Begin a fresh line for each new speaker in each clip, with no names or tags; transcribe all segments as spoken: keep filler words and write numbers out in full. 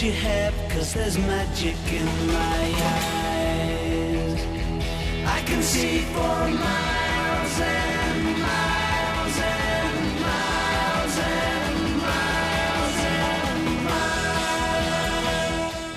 you have, 'cause there's magic in my eyes. I can see for miles and miles and miles and miles and miles.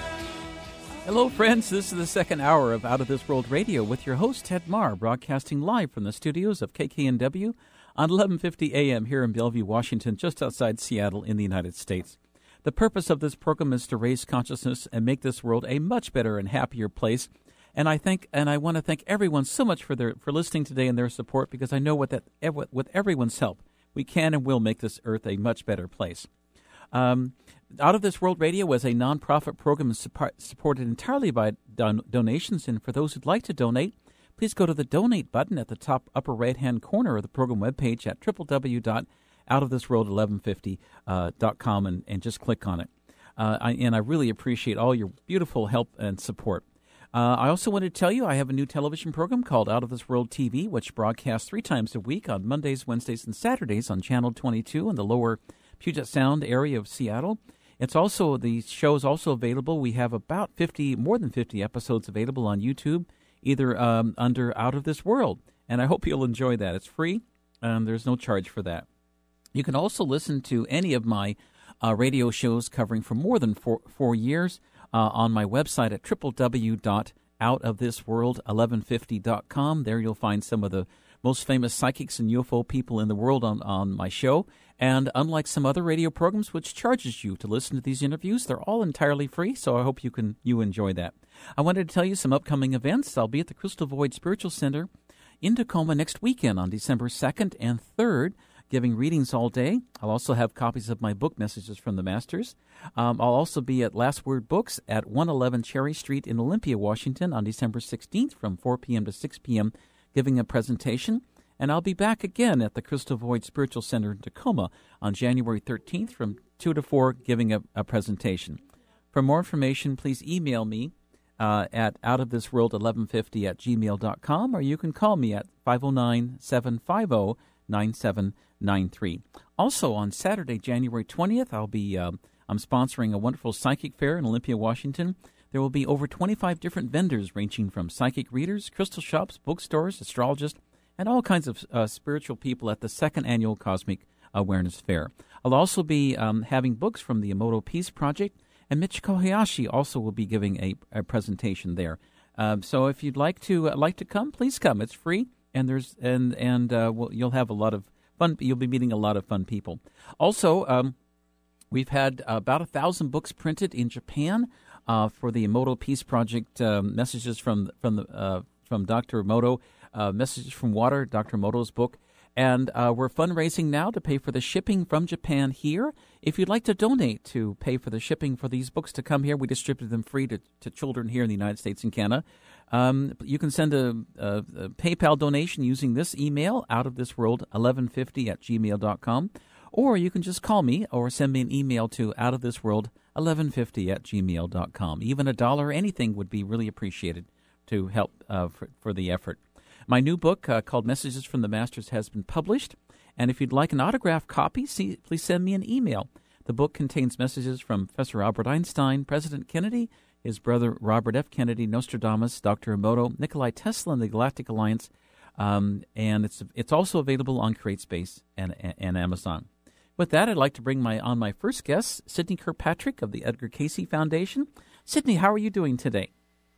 Hello, friends. This is the second hour of Out of This World Radio with your host, Ted Marr, broadcasting live from the studios of K K N W on eleven fifty A M here in Bellevue, Washington, just outside Seattle in the United States. The purpose of this program is to raise consciousness and make this world a much better and happier place. And I think, and I want to thank everyone so much for their for listening today and their support, because I know with that with everyone's help, we can and will make this earth a much better place. Um, Out of This World Radio is a nonprofit program support, supported entirely by don- donations. And for those who'd like to donate, please go to the donate button at the top upper right-hand corner of the program webpage at w w w dot out of this world eleven fifty dot com and, and just click on it. Uh, I, and I really appreciate all your beautiful help and support. Uh, I also want to tell you I have a new television program called Out of This World T V, which broadcasts three times a week on Mondays, Wednesdays, and Saturdays on Channel twenty-two in the lower Puget Sound area of Seattle. It's also, the show is also available. We have about fifty, more than fifty episodes available on YouTube, either um, under Out of This World. And I hope you'll enjoy that. It's free, and there's no charge for that. You can also listen to any of my uh, radio shows covering for more than four, four years uh, on my website at w w w dot out of this world eleven fifty dot com. There you'll find some of the most famous psychics and U F O people in the world on, on my show. And unlike some other radio programs which charges you to listen to these interviews, they're all entirely free, so I hope you can you enjoy that. I wanted to tell you some upcoming events. I'll be at the Crystal Void Spiritual Center in Tacoma next weekend on December second and third, giving readings all day. I'll also have copies of my book, Messages from the Masters. Um, I'll also be at Last Word Books at one eleven Cherry Street in Olympia, Washington on December sixteenth from four p.m. to six p.m., giving a presentation. And I'll be back again at the Crystal Void Spiritual Center in Tacoma on January thirteenth from two to four, giving a, a presentation. For more information, please email me uh, at outofthisworld eleven fifty at gmail dot com, or you can call me at five oh nine, seven five oh, nine seven nine three. Also, on Saturday, January twentieth, I'll be uh, I'm sponsoring a wonderful psychic fair in Olympia, Washington. There will be over twenty-five different vendors ranging from psychic readers, crystal shops, bookstores, astrologists, and all kinds of uh, spiritual people at the second annual Cosmic Awareness Fair. I'll also be um, having books from the Emoto Peace Project, and Michiko Hayashi also will be giving a, a presentation there. Uh, so if you'd like to uh, like to come, please come. It's free, and there's and and uh, well, you'll have a lot of fun. You'll be meeting a lot of fun people. Also, um, we've had about a thousand books printed in Japan uh, for the Emoto Peace Project. Um, messages from from the uh, from Doctor Emoto. Uh, Messages from Water, Doctor Emoto's book. And uh, we're fundraising now to pay for the shipping from Japan here. If you'd like to donate to pay for the shipping for these books to come here, we distribute them free to, to children here in the United States and Canada. Um, you can send a, a, a PayPal donation using this email, outofthisworld eleven fifty at gmail dot com. Or you can just call me or send me an email to outofthisworld eleven fifty at gmail dot com. Even a dollar or anything would be really appreciated to help uh, for, for the effort. My new book uh, called Messages from the Masters has been published, and if you'd like an autographed copy, see, please send me an email. The book contains messages from Professor Albert Einstein, President Kennedy, his brother Robert F. Kennedy, Nostradamus, Doctor Emoto, Nikolai Tesla, and the Galactic Alliance, um, and it's it's also available on CreateSpace and, and, and Amazon. With that, I'd like to bring my on my first guest, Sidney Kirkpatrick of the Edgar Cayce Foundation. Sidney, how are you doing today?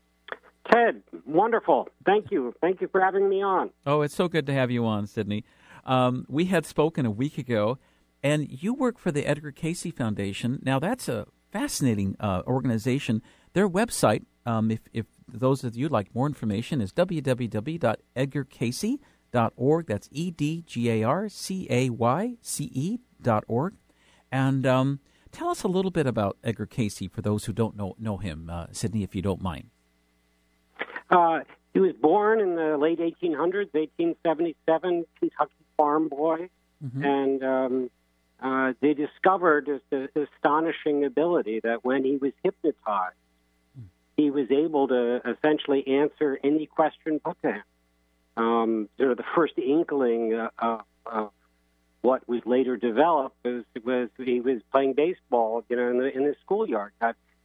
Ted, wonderful. Thank you. Thank you for having me on.
Oh, it's so good to have you on, Sidney. Um, we had spoken a week ago, and you work for the Edgar Cayce Foundation. Now, that's a fascinating uh, organization. Their website, um, if, if those of you would like more information, is w w w dot edgar cayce dot org. That's E D G A R C A Y C E dot org. And um, tell us a little bit about Edgar Cayce for those who don't know, know him, uh, Sidney, if you don't mind.
Uh, he was born in the late eighteen hundreds, eighteen seventy-seven, Kentucky farm boy, mm-hmm. and um, uh, they discovered this astonishing ability that when he was hypnotized, mm. he was able to essentially answer any question put to him. Um, sort of the first inkling uh, of, of what was later developed was, was he was playing baseball, you know, in the in the schoolyard. Got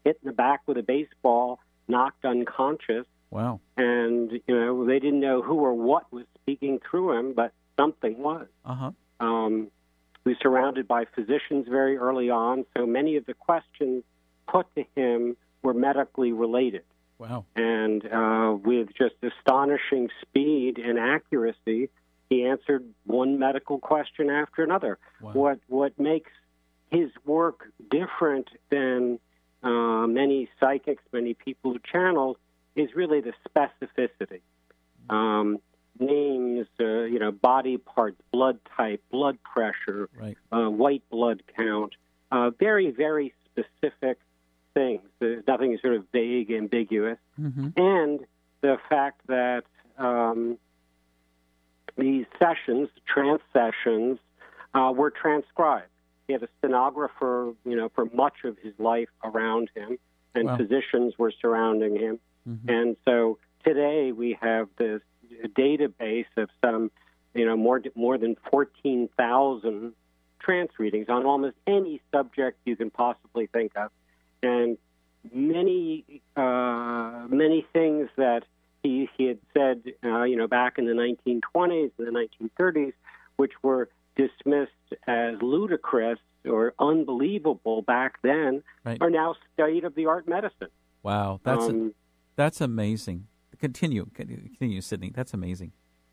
hit in the back with a baseball, knocked unconscious.
Wow.
And, you know, they didn't know who or what was speaking through him, but something was.
Uh-huh.
Um, he was surrounded by physicians very early on, so many of the questions put to him were medically related.
Wow.
And uh, with just astonishing speed and accuracy, he answered one medical question after another.
Wow.
What what makes his work different than uh, many psychics, many people who channel, is really the specificity. Um, names, uh, you know, body parts, blood type, blood pressure,
right.
uh, white blood count, uh, very, very specific things. There's nothing sort of vague, ambiguous.
Mm-hmm.
And the fact that um, these sessions, trance sessions, uh, were transcribed. He had a stenographer, you know, for much of his life around him, and
Wow.
physicians were surrounding him.
Mm-hmm.
And so today we have this database of some, you know, more more than fourteen thousand trance readings on almost any subject you can possibly think of, and many uh, many things that he he had said, uh, you know, back in the nineteen twenties and the nineteen thirties, which were dismissed as ludicrous or unbelievable back then,
right.
are now state-of-the-art medicine.
Wow, that's
Um,
a, that's amazing. Continue, continue, Sidney. That's amazing.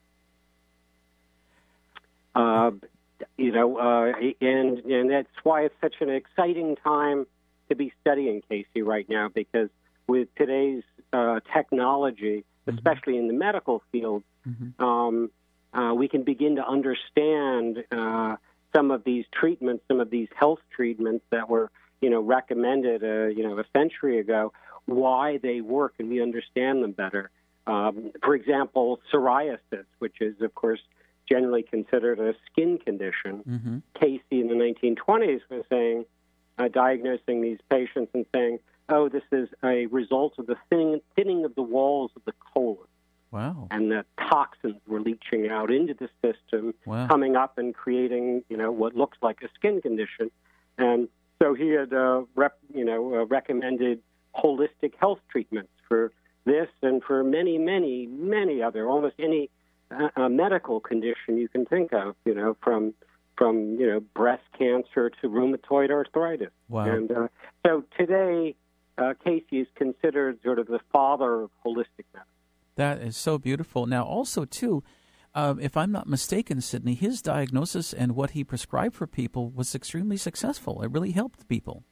Uh, you know, uh, and and that's why it's such an exciting time to be studying Casey right now, because with today's uh, technology, especially in the medical field,
Mm-hmm.
um, uh, we can begin to understand uh, some of these treatments, some of these health treatments that were, you know, recommended, uh, you know, a century ago, why they work, and we understand them better. Um, for example, psoriasis, which is, of course, generally considered a skin condition.
Mm-hmm.
Casey in the nineteen twenties was saying, uh, diagnosing these patients and saying, oh, this is a result of the thinning, thinning of the walls of the colon.
Wow.
And the toxins were leaching out into the system,
Wow.
coming up and creating, you know, what looks like a skin condition. And so he had, uh, rep, you know, uh, recommended holistic health treatments for this and for many, many, many other, almost any uh, uh, medical condition you can think of, you know, from from you know breast cancer to rheumatoid arthritis.
Wow.
And uh, so today, uh, Casey is considered sort of the father of holistic medicine.
That is so beautiful. Now, also, too, uh, if I'm not mistaken, Sidney, his diagnosis and what he prescribed for people was extremely successful. It really helped people.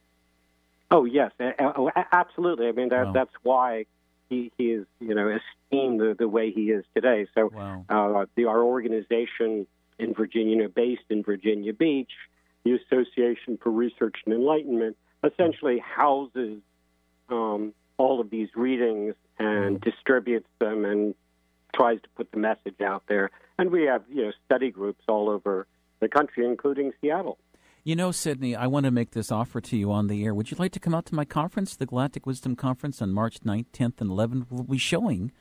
Oh, yes, a- a- absolutely. I mean, that,
Wow.
that's why he, he is, you know, esteemed the, the way he is today. So
Wow.
uh, the, our organization in Virginia, you know, based in Virginia Beach, the Association for Research and Enlightenment, essentially houses um, all of these readings and
Mm.
distributes them and tries to put the message out there. And we have, you know, study groups all over the country, including Seattle.
You know, Sidney, I want to make this offer to you on the air. Would you like to come out to my conference, the Galactic Wisdom Conference, on March ninth, tenth, and eleventh? We'll be showing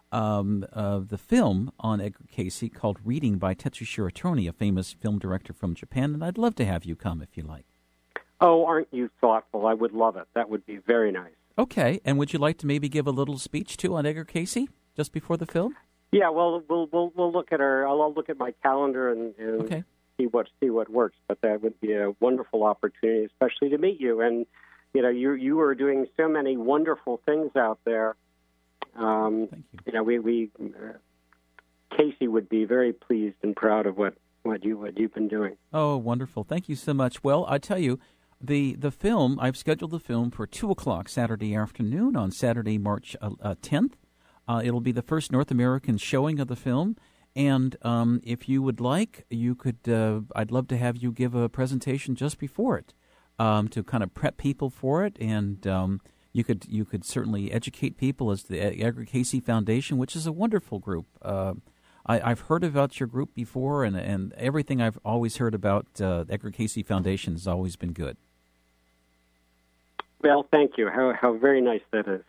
um, uh, the film on Edgar Casey called Reading by Tetsushiro Toni, a famous film director from Japan, and I'd love to have you come if you like.
Oh, aren't you thoughtful? I would love it. That would be very nice.
Okay, and would you like to maybe give a little speech, too, on Edgar Casey just before the film?
Yeah, well, we'll we'll we'll look at our. I'll, I'll look at my calendar and, and
Okay.
see what see what works. But that would be a wonderful opportunity, especially to meet you. And you know, you you are doing so many wonderful things out there. Um,
Thank you.
You know, we we uh, Casey would be very pleased and proud of what, what you what you've been doing.
Oh, wonderful. Thank you so much. Well, I tell you, the the film, I've scheduled the film for two o'clock Saturday afternoon on Saturday, March uh, tenth. Uh, it'll be the first North American showing of the film. And um, if you would like, you could. Uh, I'd love to have you give a presentation just before it um, to kind of prep people for it, and um, you could you could certainly educate people as the Edgar Casey Foundation, which is a wonderful group. Uh, I, I've heard about your group before, and and everything I've always heard about uh, Edgar Casey Foundation has always been good.
Well, thank you. How how very nice that is.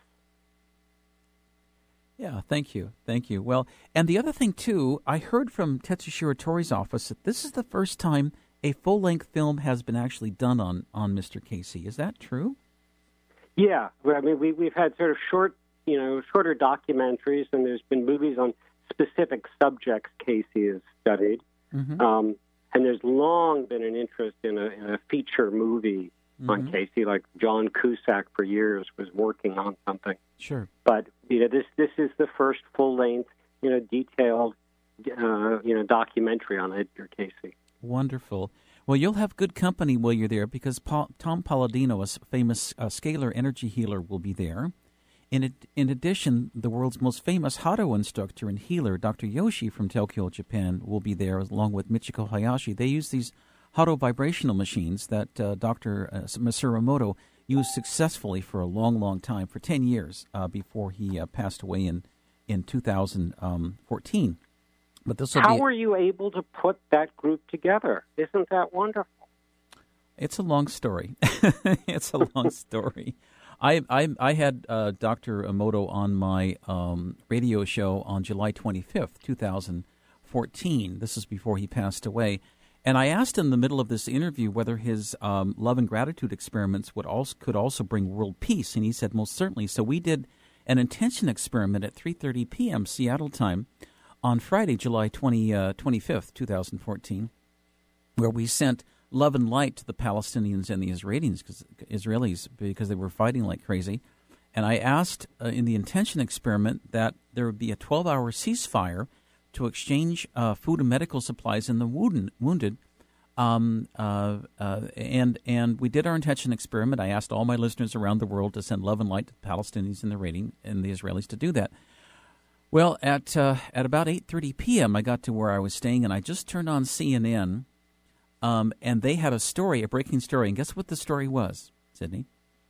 Yeah, thank you. Thank you. Well, and the other thing, too, I heard from Tetsushiro Tori's office that this is the first time a full-length film has been actually done on, on Mister Casey. Is that true?
Yeah, well, I mean, we, we've had sort of short, you know, shorter documentaries, and there's been movies on specific subjects Casey has studied. Mm-hmm. Um, and there's long been an interest in a, in a feature movie mm-hmm. on Casey, like John Cusack for years was working on something.
Sure.
But, you know, this, this is the first full-length, you know, detailed, uh, you know, documentary on Edgar Casey.
Wonderful. Well, you'll have good company while you're there because Paul, Tom Palladino, a famous uh, scalar energy healer, will be there. In, ad- in addition, the world's most famous Hado instructor and healer, Doctor Yoshi from Tokyo, Japan, will be there along with Michiko Hayashi. They use these Hado vibrational machines that uh, Doctor Uh, Masaru Emoto used successfully for a long, long time, for ten years uh, before he uh, passed away in, in two thousand fourteen. But this will
How
be,
were you able to put that group together? Isn't that wonderful?
It's a long story. It's a long story. I I, I had uh, Doctor Emoto on my um, radio show on July twenty-fifth, two thousand fourteen. This is before he passed away. And I asked him in the middle of this interview whether his um, love and gratitude experiments would also could also bring world peace, and he said most certainly. So we did an intention experiment at three thirty p.m. Seattle time on Friday, July twentieth, twenty-fifth, two thousand fourteen, where we sent love and light to the Palestinians and the Israelis because Israelis because they were fighting like crazy. And I asked uh, in the intention experiment that there would be a twelve-hour ceasefire to exchange uh, food and medical supplies in the wounded. wounded. Um, uh, uh, and and we did our intention experiment. I asked all my listeners around the world to send love and light to the Palestinians and the, rating, and the Israelis to do that. Well, at uh, at about eight thirty p.m., I got to where I was staying, and I just turned on C N N, um, and they had a story, a breaking story. And guess what the story was, Sydney?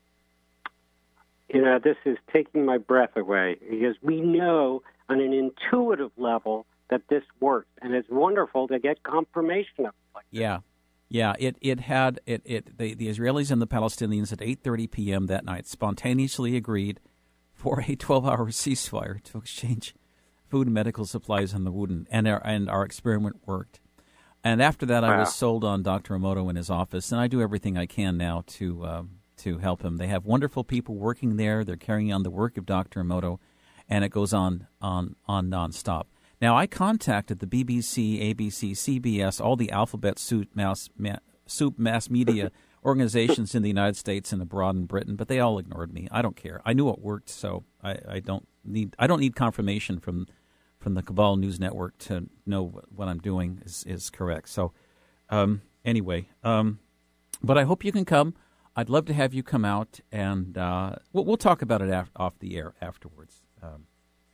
You know, this is taking my breath away because we know on an intuitive level that this works, and it's wonderful to get confirmation of it. Like
yeah, yeah. It it had it it the, the Israelis and the Palestinians at eight thirty p.m. that night spontaneously agreed for a twelve-hour ceasefire to exchange food and medical supplies in the wounded, and our, and our experiment worked. And after that, I
wow.
was sold on Doctor Emoto in his office, and I do everything I can now to um, to help him. They have wonderful people working there. They're carrying on the work of Doctor Emoto, and it goes on on on nonstop. Now, I contacted the B B C, A B C, C B S, all the alphabet soup mass, ma- soup mass media organizations in the United States and abroad in Britain, but they all ignored me. I don't care. I knew it worked, so I, I don't need I don't need confirmation from from the Cabal News Network to know what I'm doing is, is correct. So um, anyway, um, but I hope you can come. I'd love to have you come out, and uh, we'll, we'll talk about it af- off the air afterwards. Um,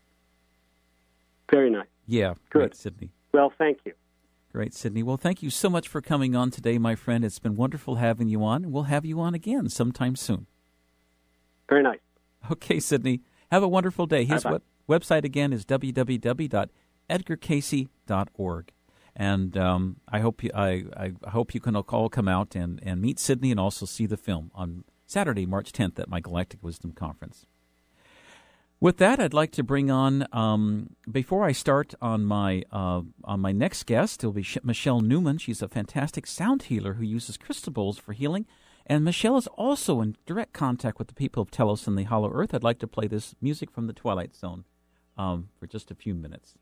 Very nice.
Yeah,
good,
great, Sydney.
Well, thank you.
Great, Sydney. Well, thank you so much for coming on today, my friend. It's been wonderful having you on. We'll have you on again sometime soon.
Very nice.
Okay, Sydney. Have a wonderful day. His web- website again is w w w dot edgar casey dot org. And um, I hope you I, I hope you can all come out and, and meet Sydney and also see the film on Saturday, March tenth at my Galactic Wisdom Conference. With that, I'd like to bring on, um, before I start on my uh, on my next guest, it'll be Michelle Newman. She's a fantastic sound healer who uses crystal bowls for healing. And Michelle is also in direct contact with the people of Telos and the Hollow Earth. I'd like to play this music from the Twilight Zone um, for just a few minutes.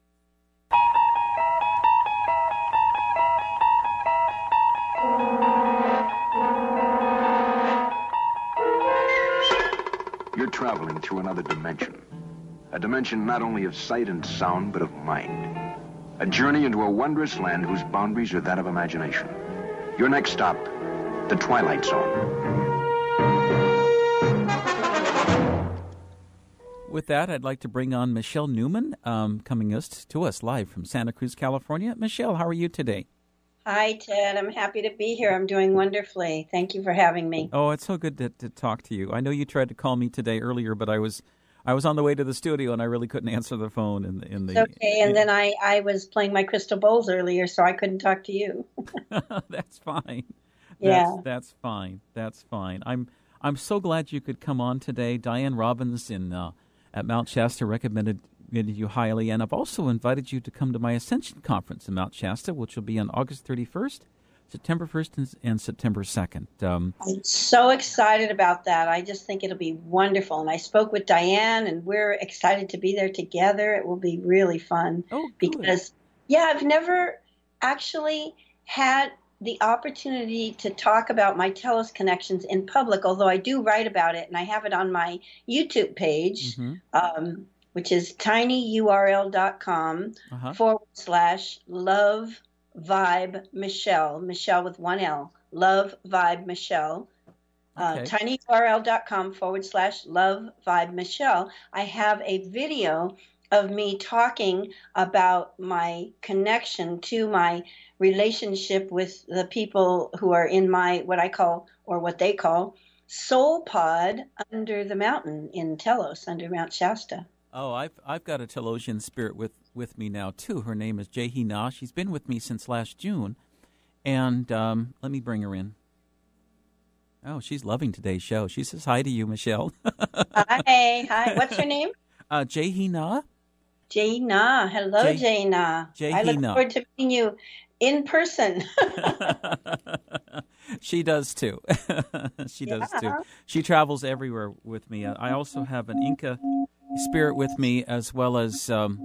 You're traveling through another dimension. A dimension not only of sight and sound, but of mind. A journey into a wondrous land whose boundaries are that of imagination. Your next stop, the Twilight Zone.
With that, I'd like to bring on Michelle Newman, um, coming us to us live from Santa Cruz, California. Michelle, how are you today?
Hi, Ted. I'm happy to be here. I'm doing wonderfully. Thank you for having me.
Oh, it's so good to, to talk to you. I know you tried to call me today earlier, but I was I was on the way to the studio and I really couldn't answer the phone. In the, in the
it's okay. And then I, I was playing my crystal bowls earlier, so I couldn't talk to you.
That's fine.
Yeah,
that's, that's fine. That's fine. I'm I'm so glad you could come on today. Diane Robbins in uh, at Mount Shasta recommended you highly, and I've also invited you to come to my Ascension Conference in Mount Shasta, which will be on August thirty-first September first and, and September second. Um,
I'm so excited about that. I just think it'll be wonderful. And I spoke with Diane, and we're excited to be there together. It will be really fun.
Oh, good.
Because, yeah, I've never actually had the opportunity to talk about my Telos connections in public, although I do write about it, and I have it on my YouTube page, mm-hmm. um, which is tinyurl.com uh-huh. forward slash love vibe Michelle, Michelle with one L, love vibe Michelle. Uh, okay. tinyurl.com forward slash love vibe Michelle. I have a video of me talking about my connection to my relationship with the people who are in my, what I call, or what they call, soul pod under the mountain in Telos, under Mount Shasta.
Oh, I've I've got a Telosian spirit with, with me now, too. Her name is Jehi Na. She's been with me since last June. And um, let me bring her in. Oh, she's loving today's show. She says hi to you, Michelle.
Hi. Hi. What's her name?
Uh, Jehi Na.
Jehi Na. Hello, Jehi Na. I look forward to meeting you in person.
She does, too. She yeah. does, too. She travels everywhere with me. I also have an Inca spirit with me, as well as um,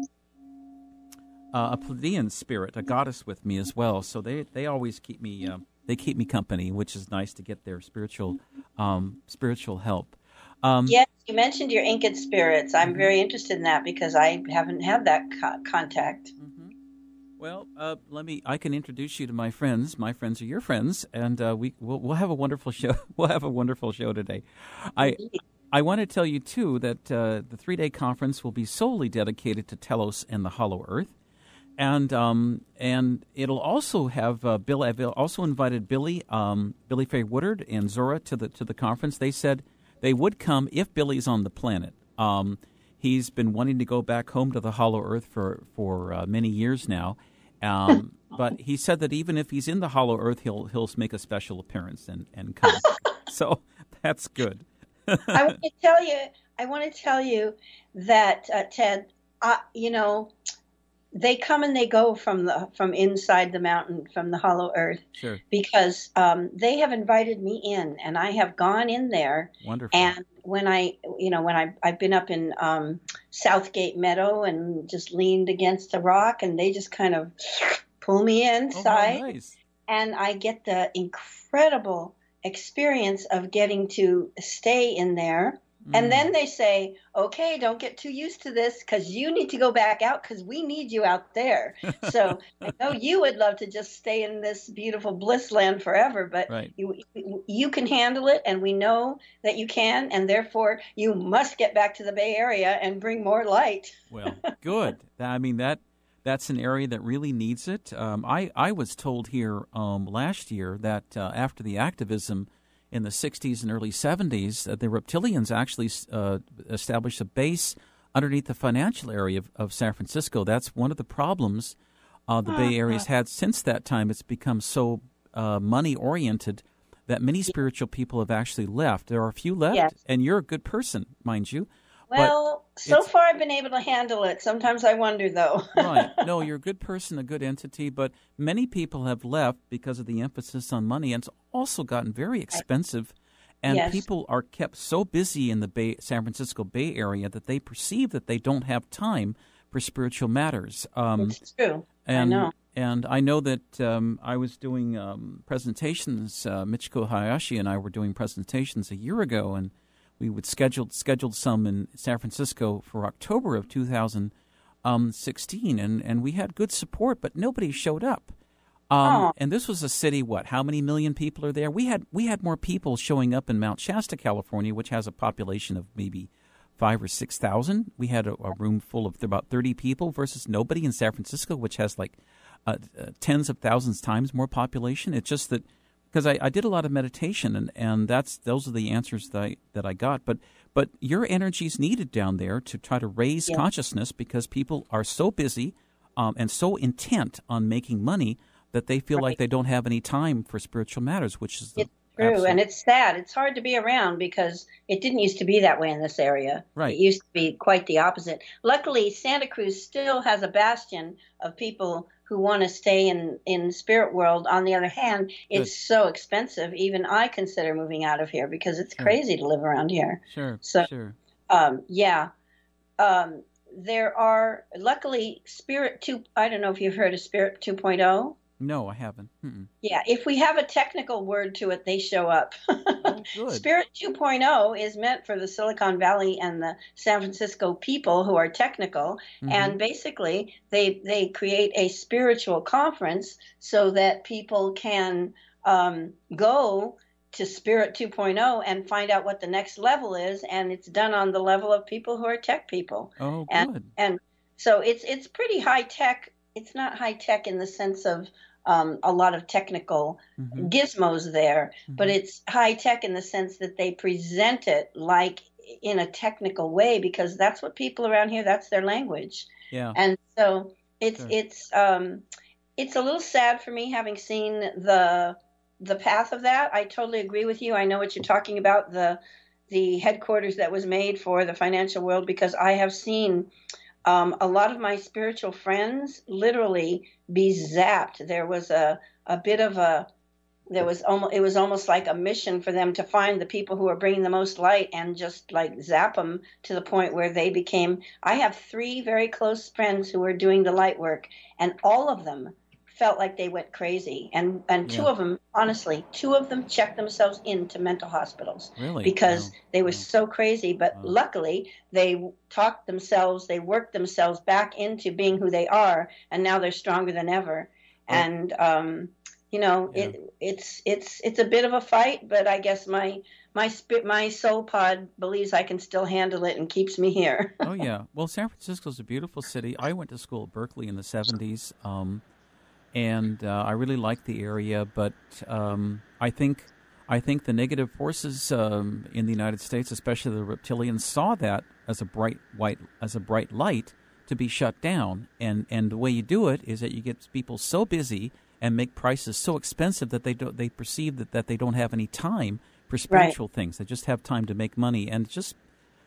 uh, a Pleiadian spirit, a goddess with me as well. So they, they always keep me uh, they keep me company, which is nice to get their spiritual um, spiritual help. Um,
yes, you mentioned your Incan spirits. I'm very interested in that because I haven't had that co- contact.
Mm-hmm. Well, uh, let me. I can introduce you to my friends. My friends are your friends, and uh, we we'll, we'll have a wonderful show. We'll have a wonderful show today. I. I want to tell you, too, that uh, the three-day conference will be solely dedicated to Telos and the Hollow Earth. And um, and it'll also have uh, Bill. I've also invited Billy, um, Billy Faye Woodard and Zora to the to the conference. They said they would come if Billy's on the planet. Um, he's been wanting to go back home to the Hollow Earth for, for uh, many years now. Um, but he said that even if he's in the Hollow Earth, he'll he'll make a special appearance and, and come. So that's good.
I want to tell you, I want to tell you that uh, Ted, uh, you know, they come and they go from the from inside the mountain, from the Hollow Earth,
sure.
because um, they have invited me in, and I have gone in there.
Wonderful.
And when I, you know, when I I've been up in um, Southgate Meadow and just leaned against a rock, and they just kind of pull me inside,
oh, nice.
And I get the incredible experience of getting to stay in there. Mm. And then they say, okay, don't get too used to this because you need to go back out because we need you out there. So I know you would love to just stay in this beautiful bliss land forever, but
right.
you you can handle it, and we know that you can, and therefore you must get back to the Bay Area and bring more light.
Well, good. I mean, that that's an area that really needs it. Um, I, I was told here um, last year that uh, after the activism in the sixties and early seventies, uh, the reptilians actually uh, established a base underneath the financial area of, of San Francisco. That's one of the problems uh, the Bay Area's had since that time. It's become so uh, money-oriented that many spiritual people have actually left. There are a few left,
yes.
and you're a good person, mind you.
Well, so far I've been able to handle it. Sometimes I wonder, though.
Right. No, you're a good person, a good entity, but many people have left because of the emphasis on money, and it's also gotten very expensive, and
yes.
people are kept so busy in the Bay, San Francisco Bay Area that they perceive that they don't have time for spiritual matters. Um,
it's true.
And,
I know.
And I know that um, I was doing um, presentations, uh, Michiko Hayashi and I were doing presentations a year ago, and we would scheduled scheduled some in San Francisco for October of two thousand sixteen, and, and we had good support, but nobody showed up. Um, and this was a city, what, how many million people are there? We had we had more people showing up in Mount Shasta, California, which has a population of maybe five or six thousand. We had a, a room full of about thirty people versus nobody in San Francisco, which has like uh, uh, tens of thousands times more population. It's just that because I, I did a lot of meditation, and, and that's those are the answers that I, that I got. But but your energy is needed down there to try to raise yeah. consciousness, because people are so busy um, and so intent on making money that they feel right. like they don't have any time for spiritual matters, which is the
it's true, absolute... and it's sad. It's hard to be around because it didn't used to be that way in this area.
Right.
It used to be quite the opposite. Luckily, Santa Cruz still has a bastion of people who want to stay in in the spirit world. On the other hand, it's
Good.
so expensive. Even I consider moving out of here because it's
Sure.
crazy to live around here.
Sure,
So,
sure.
um, yeah, um, there are luckily Spirit two. I don't know if you've heard of Spirit 2.0.
No, I haven't. Mm-mm.
Yeah, if we have a technical word to it, they show up.
Oh, good.
Spirit 2.0 is meant for the Silicon Valley and the San Francisco people who are technical,
Mhm.
and basically they they create a spiritual conference so that people can um, go to Spirit 2.0 and find out what the next level is, and it's done on the level of people who are tech people.
Oh,
And
good.
and so it's it's pretty high tech. It's not high tech in the sense of um, a lot of technical
Mhm.
gizmos there, but
Mhm.
it's high tech in the sense that they present it like in a technical way because that's what people around here, that's their language.
Yeah.
And so it's
Sure.
it's um, it's a little sad for me having seen the the path of that. I totally agree with you. I know what you're talking about, the the headquarters that was made for the financial world, because I have seen um, a lot of my spiritual friends literally be zapped. There was a, a bit of a, there was almost, it was almost like a mission for them to find the people who are bringing the most light and just like zap them to the point where they became, I have three very close friends who are doing the light work, and all of them felt like they went crazy. And, and two
Yeah.
of them, honestly, two of them checked themselves into mental hospitals
Really?
because
Wow.
they were
Wow.
so crazy. But
Wow.
luckily, they talked themselves, they worked themselves back into being who they are, and now they're stronger than ever.
Well-
And um, you know,
Yeah.
it, it's it's it's a bit of a fight, but I guess my my spit my soul pod believes I can still handle it and keeps me here.
Oh, yeah. Well, San Francisco's a beautiful city. I went to school at Berkeley in the seventies, um, and uh, I really liked the area. But um, I think I think the negative forces um, in the United States, especially the reptilians, saw that as a bright white as a bright light to be shut down. And and the way you do it is that you get people so busy and make prices so expensive that they don't they perceive that, that they don't have any time for spiritual things. They just have time to make money, and just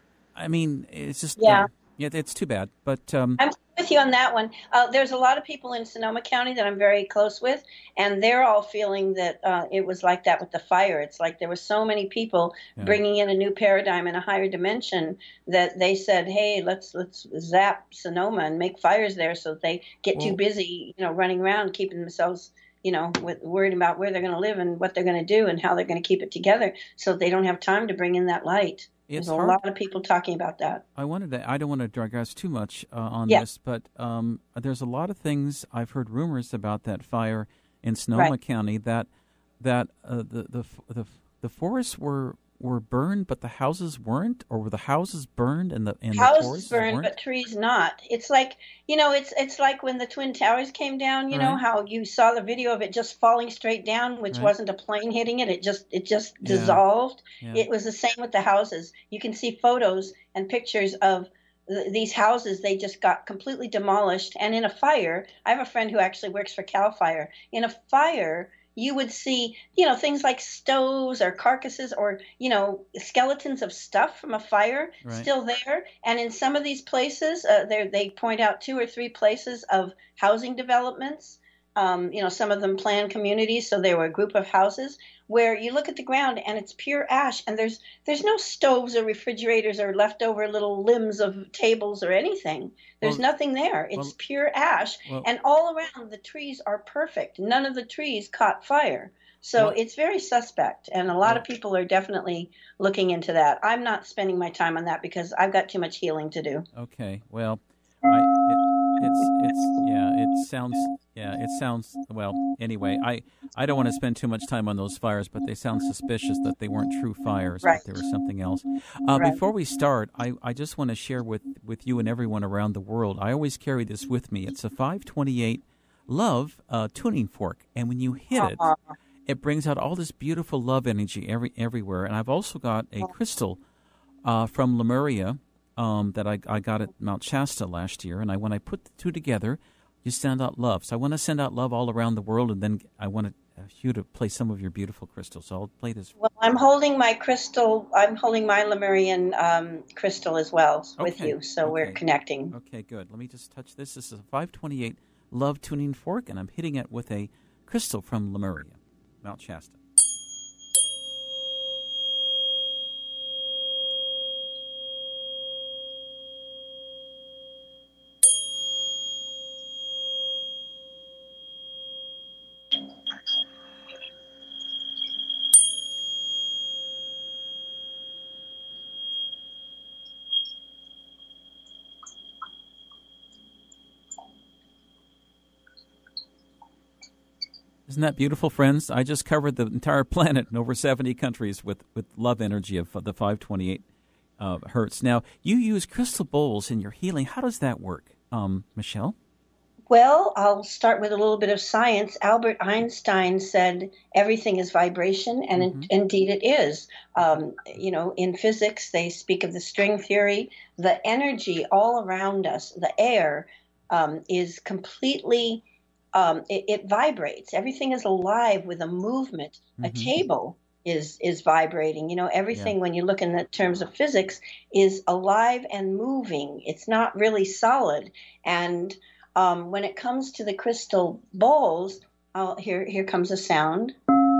I mean, it's just
Yeah.
uh, yeah, it's too bad. But um,
I'm with you on that one. Uh, there's a lot of people in Sonoma County that I'm very close with, and they're all feeling that uh, it was like that with the fire. It's like there were so many people
Yeah.
bringing in a new paradigm and a higher dimension that they said, "Hey, let's let's zap Sonoma and make fires there," so that they get
Well-
too busy, you know, running around keeping themselves, you know, with, worried about where they're going to live and what they're going to do and how they're going to keep it together, so they don't have time to bring in that light.
It's
There's a
hard.
lot of people talking about that.
I wanted to. I don't want to digress too much uh, on
Yeah.
this, but um, there's a lot of things I've heard rumors about that fire in Sonoma
Right.
County that that uh, the, the the the forests were were burned, but the houses weren't, or were the houses burned and the and the
Houses
forests
burned,
weren't?
but trees not. It's like, you know, it's it's like when the Twin Towers came down. You know
Right.
how you saw the video of it just falling straight down, which
Right.
wasn't a plane hitting it. It just it just
Yeah.
dissolved.
Yeah.
It was the same with the houses. You can see photos and pictures of th- these houses. They just got completely demolished. And in a fire, I have a friend who actually works for Cal Fire. In a fire, you would see, you know, things like stoves or carcasses or, you know, skeletons of stuff from a fire
Right.
still there. And in some of these places, uh, there they point out two or three places of housing developments. Um, you know, some of them planned communities, so they were a group of houses where you look at the ground and it's pure ash, and there's there's no stoves or refrigerators or leftover little limbs of tables or anything. There's
Well-
nothing there. It's
well-
pure ash,
well-
and all around the trees are perfect. None of the trees caught fire. So
Well-
it's very suspect, and a lot
Well-
of people are definitely looking into that. I'm not spending my time on that because I've got too much healing to do.
Okay. Well, I, it, it's it's yeah. It sounds yeah. It sounds well. Anyway, I I don't want to spend too much time on those fires, but they sound suspicious that they weren't true fires,
Right.
but they were something else. Uh,
Right.
Before we start, I, I just want to share with, with you and everyone around the world. I always carry this with me. It's a five twenty-eight Love uh, tuning fork, and when you hit it,
Aw.
it brings out all this beautiful love energy every everywhere. And I've also got a crystal uh, from Lemuria um, that I, I got at Mount Shasta last year. And I when I put the two together, you send out love. So I want to send out love all around the world, and then I want uh, you to play some of your beautiful crystals. So I'll play this.
Well, I'm holding my crystal. I'm holding my Lemurian um, crystal as well with
Okay,
you, so we're
okay.
connecting.
Okay, good. Let me just touch this. This is a five twenty-eight love tuning fork, and I'm hitting it with a crystal from Lemuria, Mount Shasta. Isn't that beautiful, friends? I just covered the entire planet in over seventy countries with, with love energy of the five twenty-eight uh, hertz. Now, you use crystal bowls in your healing. How does that work, um, Michelle?
Well, I'll start with a little bit of science. Albert Einstein said everything is vibration, and mm-hmm. in, indeed it is. Um, you know, in physics, they speak of the string theory. The energy all around us, the air, um, is completely... Um, it, it vibrates. Everything is alive with a movement. Mm-hmm. A table is is vibrating. You know, everything, yeah. when you look in the terms of physics, is alive and moving. It's not really solid. And um, when it comes to the crystal bowls, I'll, here here comes a sound.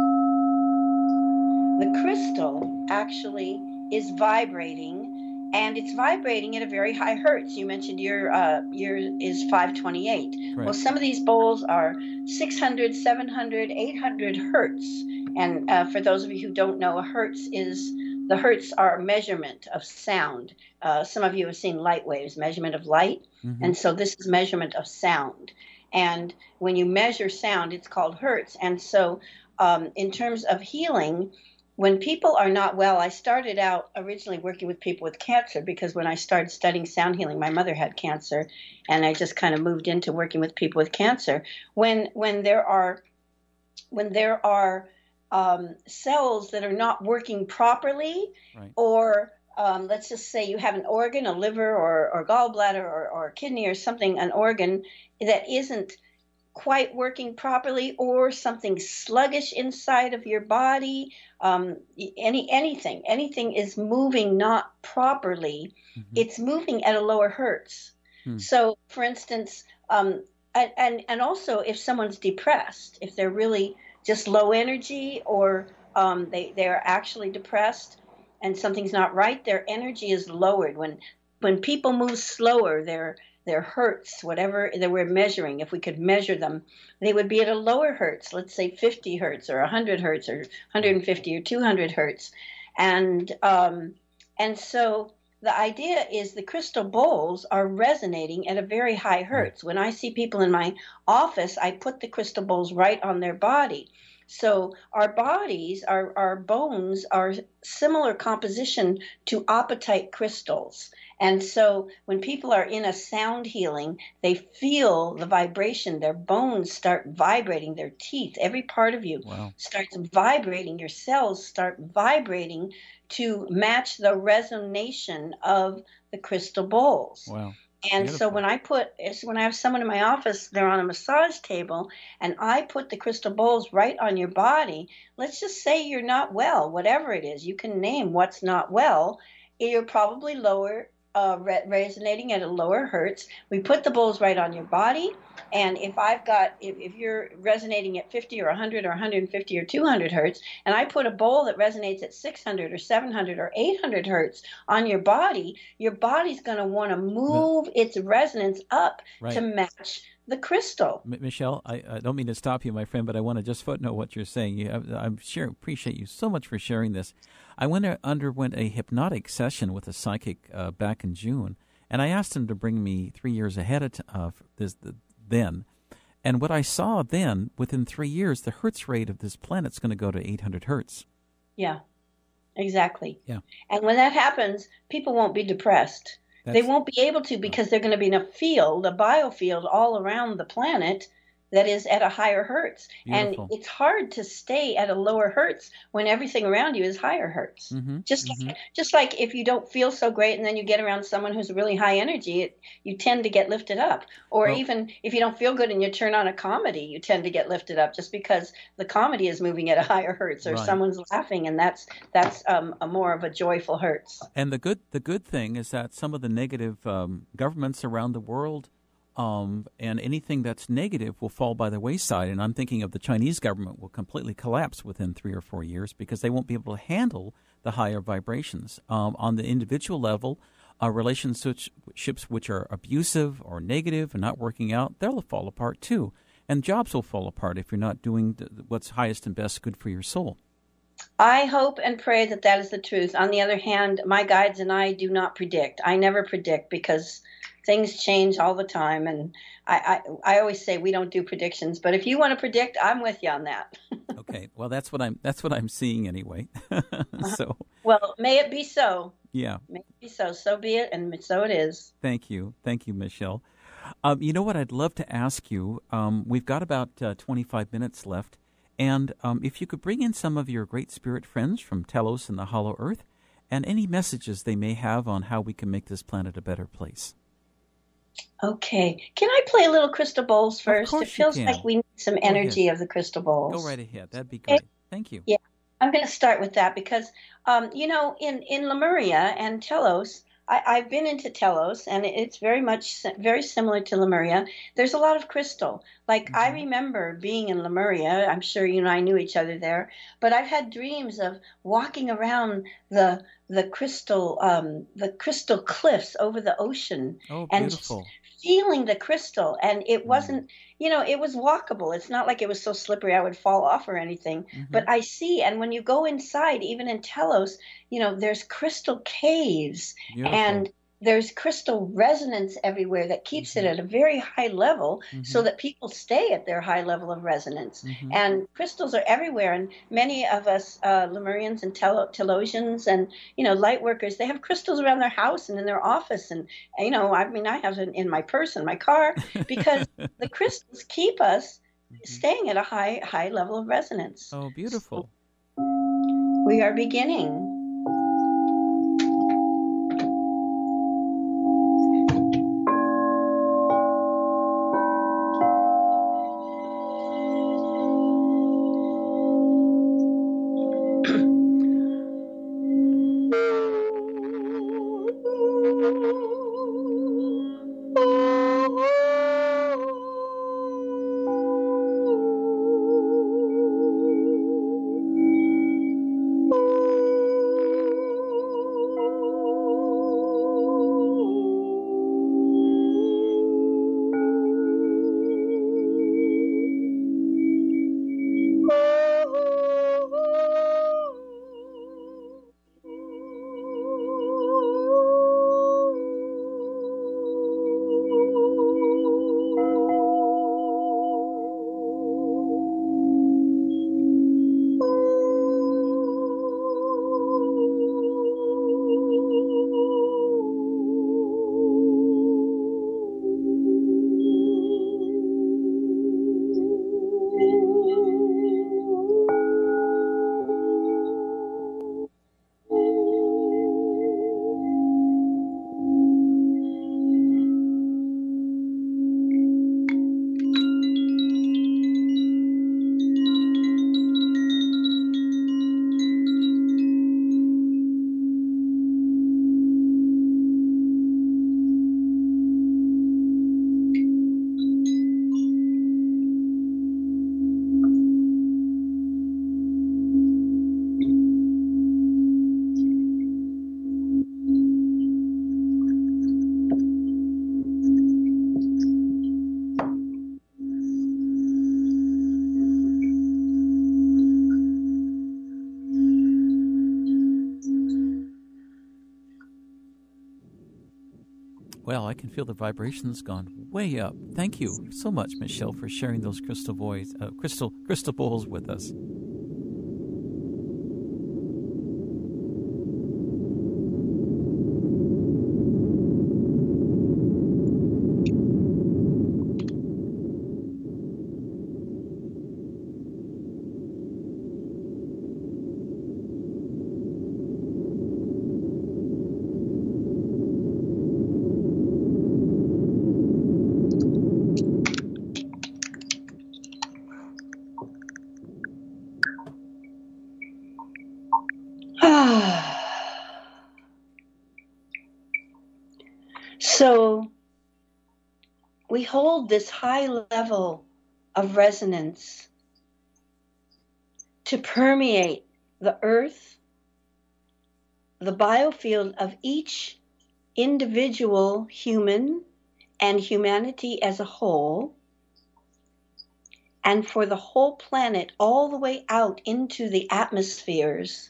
The crystal actually is vibrating. And it's vibrating at a very high hertz. You mentioned your uh, your is five twenty-eight. Right. Well, some of these bowls are six hundred, seven hundred, eight hundred hertz. And uh, for those of you who don't know, a hertz is, the hertz are a measurement of sound. Uh, some of you have seen light waves, measurement of light. Mm-hmm. And so this is measurement of sound. And when you measure sound, it's called hertz. And so um, in terms of healing, when people are not well, I started out originally working with people with cancer because when I started studying sound healing, my mother had cancer, and I just kind of moved into working with people with cancer. When when there are when there are um, cells that are not working properly, right. or um, let's just say you have an organ, a liver or, or gallbladder or, or kidney or something, an organ that isn't quite working properly, or something sluggish inside of your body, um, any anything, anything is moving not properly, mm-hmm. it's moving at a lower hertz. Hmm. So, for instance, um, and, and and also if someone's depressed, if they're really just low energy, or um, they they're actually depressed, and something's not right, their energy is lowered. When when people move slower, their their hertz, whatever that we're measuring, if we could measure them, they would be at a lower hertz, let's say fifty hertz or one hundred hertz or one hundred fifty or two hundred hertz. And um, and so the idea is the crystal bowls are resonating at a very high hertz. When I see people in my office, I put the crystal bowls right on their body. So our bodies, our, our bones are similar composition to apatite crystals. And so when people are in a sound healing, they feel the vibration. Their bones start vibrating, their teeth, every part of you wow. starts vibrating. Your cells start vibrating to match the resonation of the crystal bowls. Wow. And Beautiful. So when I put, when I have someone in my office, they're on a massage table, and I put the crystal bowls right on your body, let's just say you're not well, whatever it is, you can name what's not well, you're probably lower, uh, re- resonating at a lower hertz. We put the bowls right on your body, and if I've got, if, if you're resonating at fifty or one hundred or one hundred fifty or two hundred hertz, and I put a bowl that resonates at six hundred or seven hundred or eight hundred hertz on your body, your body's going to want to move no. its resonance up right. to match the crystal.
M- Michelle, I, I don't mean to stop you, my friend, but I want to just footnote what you're saying. You, I, I'm sure appreciate you so much for sharing this. I went uh, underwent a hypnotic session with a psychic uh, back in June, and I asked him to bring me three years ahead of t- uh, this the, then. And what I saw then, within three years, the hertz rate of this planet's going to go to eight hundred hertz.
Yeah, exactly.
Yeah.
And when that happens, people won't be depressed. That's, they won't be able to because they're going to be in a field, a biofield all around the planet that is at a higher hertz. Beautiful. And it's hard to stay at a lower hertz when everything around you is higher hertz. Mm-hmm, just mm-hmm. like just like if you don't feel so great and then you get around someone who's really high energy, it, you tend to get lifted up. Or well, even if you don't feel good and you turn on a comedy, you tend to get lifted up just because the comedy is moving at a higher hertz, or right. someone's laughing, and that's that's um, a more of a joyful hertz.
And the good the good thing is that some of the negative um, governments around the world Um, and anything that's negative will fall by the wayside. And I'm thinking of the Chinese government will completely collapse within three or four years because they won't be able to handle the higher vibrations. Um, on the individual level, uh, relationships which are abusive or negative and not working out, they'll fall apart too. And jobs will fall apart if you're not doing the, what's highest and best good for your soul.
I hope and pray that that is the truth. On the other hand, my guides and I do not predict. I never predict because things change all the time. And I, I, I always say we don't do predictions. But if you want to predict, I'm with you on that.
Okay. Well, that's what I'm that's what I'm seeing anyway. So.
Well, may it be so.
Yeah.
May it be so. So be it, and so it is.
Thank you. Thank you, Michelle. Um, you know what I'd love to ask you? Um, we've got about uh, twenty-five minutes left. And um, if you could bring in some of your great spirit friends from Telos and the Hollow Earth and any messages they may have on how we can make this planet a better place.
Okay. Can I play a little crystal bowls first?
Of course
It feels
you can.
like we need some
Go
energy
ahead.
of the crystal bowls.
Go right ahead. That'd be great. Thank you.
Yeah. I'm going to start with that because, um, you know, in, in Lemuria and Telos, I, I've been into Telos, and it's very much very similar to Lemuria. There's a lot of crystal. Like, mm-hmm. I remember being in Lemuria. I'm sure you and I knew each other there. But I've had dreams of walking around the the crystal um, the crystal cliffs over the ocean.
Oh,
and
beautiful.
just feeling the crystal. And it wasn't, mm. you know, it was walkable. It's not like it was so slippery I would fall off or anything. Mm-hmm. But I see, and when you go inside, even in Telos, you know, there's crystal caves. Beautiful. And there's crystal resonance everywhere that keeps mm-hmm. it at a very high level mm-hmm. so that people stay at their high level of resonance. Mm-hmm. And crystals are everywhere. And many of us uh, Lemurians and Tel- Telosians and, you know, light workers, they have crystals around their house and in their office. And, you know, I mean, I have it in my purse and my car because the crystals keep us mm-hmm. staying at a high, high level of resonance.
Oh, beautiful.
So we are beginning.
Well, I can feel the vibrations gone way up. Thank you so much, Michelle, for sharing those crystal boys, uh, crystal crystal bowls with us.
So we hold this high level of resonance to permeate the earth, the biofield of each individual human and humanity as a whole, and for the whole planet all the way out into the atmospheres,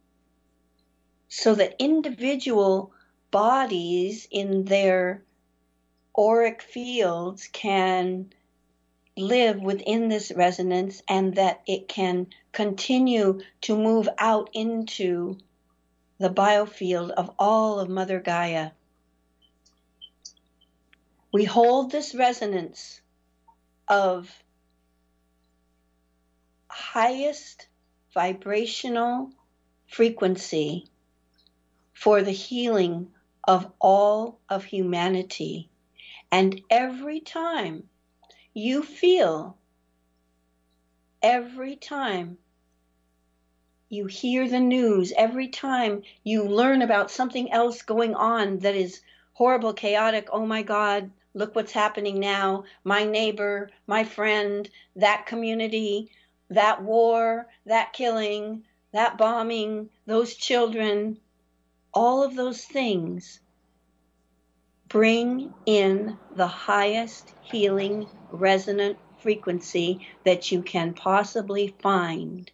so that individual bodies in their auric fields can live within this resonance, and that it can continue to move out into the biofield of all of Mother Gaia. We hold this resonance of highest vibrational frequency for the healing of all of humanity. And every time you feel, every time you hear the news, every time you learn about something else going on that is horrible, chaotic, oh my God, look what's happening now, my neighbor, my friend, that community, that war, that killing, that bombing, those children, all of those things bring in the highest healing resonant frequency that you can possibly find.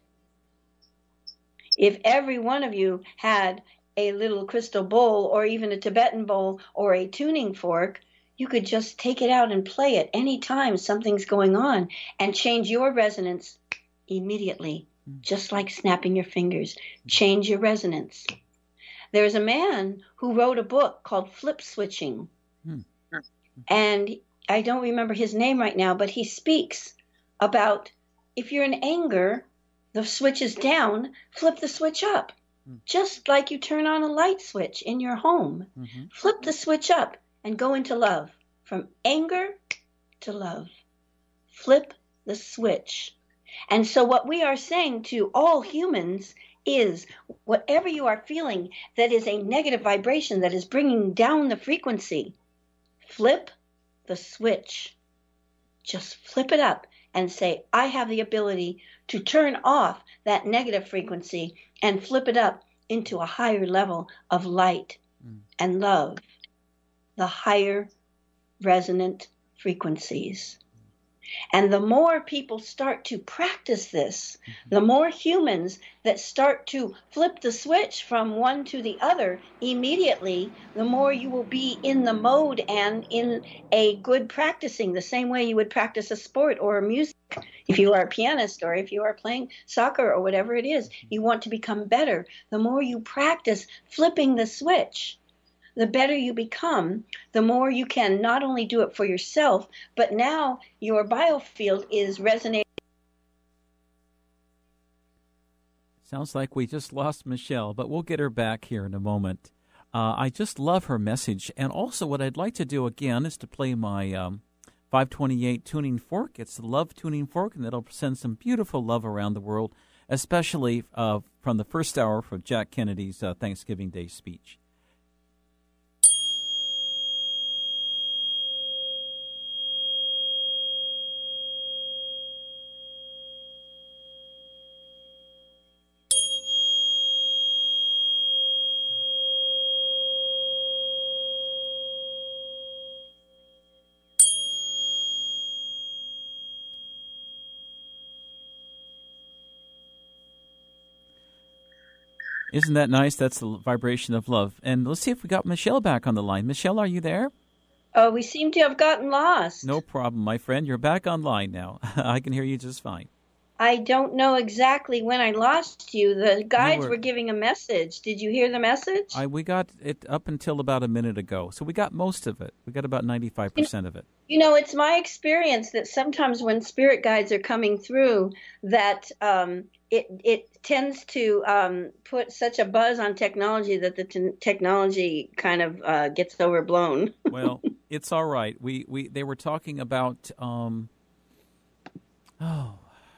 If every one of you had a little crystal bowl or even a Tibetan bowl or a tuning fork, you could just take it out and play it anytime something's going on and change your resonance immediately, just like snapping your fingers. Change your resonance. There's a man who wrote a book called Flip Switching. Hmm. And I don't remember his name right now, but he speaks about if you're in anger, the switch is down, flip the switch up. Hmm. Just like you turn on a light switch in your home. Mm-hmm. Flip the switch up and go into love. From anger to love. Flip the switch. And so what we are saying to all humans is whatever you are feeling that is a negative vibration that is bringing down the frequency, flip the switch. Just flip it up and say, I have the ability to turn off that negative frequency and flip it up into a higher level of light mm. and love, the higher resonant frequencies. And the more people start to practice this, mm-hmm. the more humans that start to flip the switch from one to the other immediately, the more you will be in the mode and in a good practicing, the same way you would practice a sport or a music. If you are a pianist or if you are playing soccer or whatever it is, you want to become better. The more you practice flipping the switch, the better you become, the more you can not only do it for yourself, but now your biofield is resonating.
Sounds like we just lost Michelle, but we'll get her back here in a moment. Uh, I just love her message. And also what I'd like to do again is to play my um, five twenty-eight tuning fork. It's the love tuning fork, and it'll send some beautiful love around the world, especially uh, from the first hour from Jack Kennedy's uh, Thanksgiving Day speech. Isn't that nice? That's the vibration of love. And let's see if we got Michelle back on the line. Michelle, are you there?
Oh, we seem to have gotten lost.
No problem, my friend. You're back online now. I can hear you just fine.
I don't know exactly when I lost you. The guides were, were giving a message. Did you hear the message?
I we got it up until about a minute ago. So we got most of it. We got about ninety-five percent of it.
You know, it's my experience that sometimes when spirit guides are coming through, that um, it it tends to um, put such a buzz on technology that the t- technology kind of uh, gets overblown.
Well, it's all right. We we they were talking about um, oh.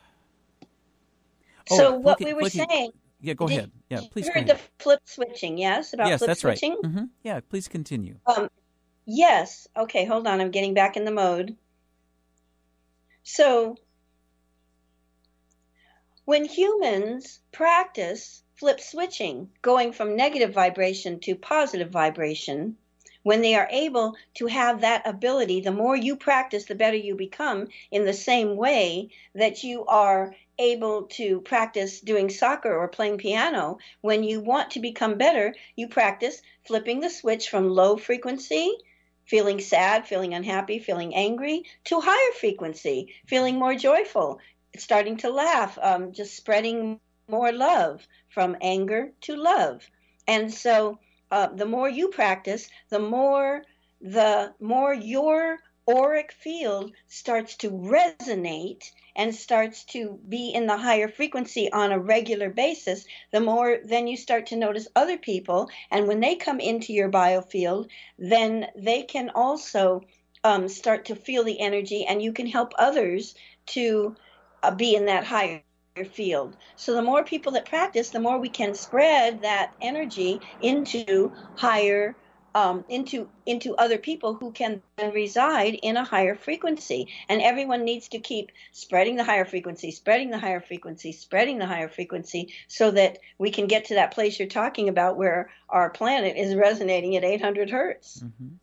So
oh,
what
flicking,
we were
flicking.
saying.
Yeah, go ahead. Yeah, please.
You
go
heard
ahead.
the flip switching, yes? About
yes,
flip
that's
switching?
right. Mm-hmm. Yeah, please continue.
Um, Yes. Okay, hold on. I'm getting back in the mode. So when humans practice flip switching, going from negative vibration to positive vibration, when they are able to have that ability, the more you practice, the better you become, in the same way that you are able to practice doing soccer or playing piano. When you want to become better, you practice flipping the switch from low frequency, feeling sad, feeling unhappy, feeling angry, to higher frequency, feeling more joyful, starting to laugh, um, just spreading more love, from anger to love. And so uh, the more you practice, the more the more your auric field starts to resonate and starts to be in the higher frequency on a regular basis, the more then you start to notice other people. And when they come into your biofield, then they can also um, start to feel the energy, and you can help others to uh, be in that higher field. So the more people that practice, the more we can spread that energy into higher Um, into into other people who can then reside in a higher frequency. And everyone needs to keep spreading the higher frequency, spreading the higher frequency, spreading the higher frequency, so that we can get to that place you're talking about where our planet is resonating at eight hundred hertz.
Mm-hmm.